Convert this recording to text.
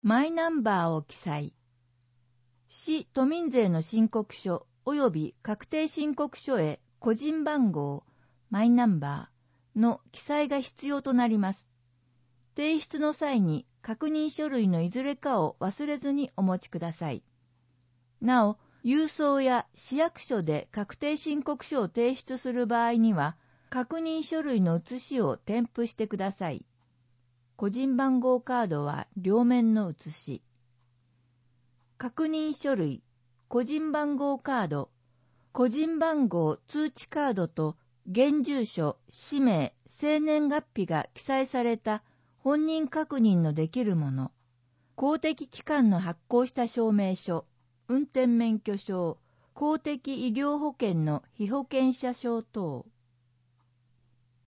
マイナンバーを記載。市都民税の申告書及び確定申告書へ個人番号、マイナンバーの記載が必要となります。提出の際に確認書類のいずれかを忘れずにお持ちください。なお、郵送や市役所で確定申告書を提出する場合には、確認書類の写しを添付してください。個人番号カードは両面の写し。確認書類、個人番号カード、個人番号通知カードと現住所、氏名、生年月日が記載された本人確認のできるもの、公的機関の発行した証明書、運転免許証、公的医療保険の被保険者証等。